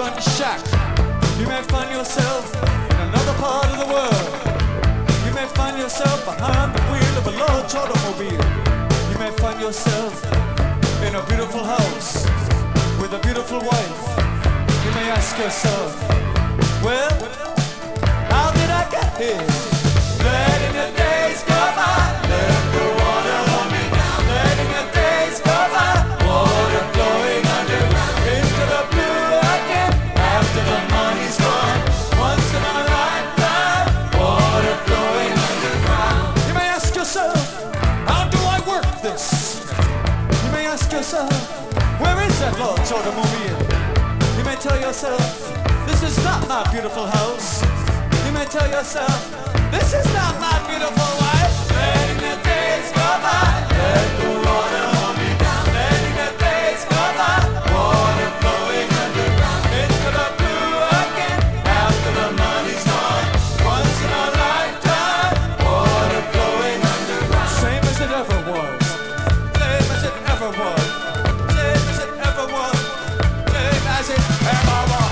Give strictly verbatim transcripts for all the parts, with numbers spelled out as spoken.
one shack. You may find yourself in another part of the world. You may find yourself behind the wheel of a large automobile. You may find yourself in a beautiful house with a beautiful wife. You may ask yourself, well, how did I get here? Letting the days go by, let the water hold me down. Letting the days go by, water flowing underground into the blue again. After the money's gone, once in a lifetime, water flowing underground. You may ask yourself, how do I work this? You may ask yourself, where is that large automobile? You may tell yourself, this is not my beautiful house. You may tell yourself, this is not my beautiful wife. Letting the days go by, let the water hold me down. Letting the days go by, water flowing underground into the blue again. After the money's gone, once in a lifetime, water flowing underground. Same as it ever was, same as it ever was, same as it ever was, same as it ever was.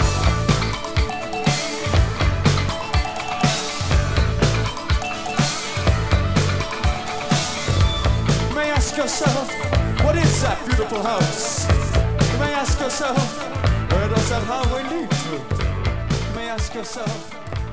Ask yourself, what is that beautiful house? You may ask yourself, where does that highway lead to? You may ask yourself,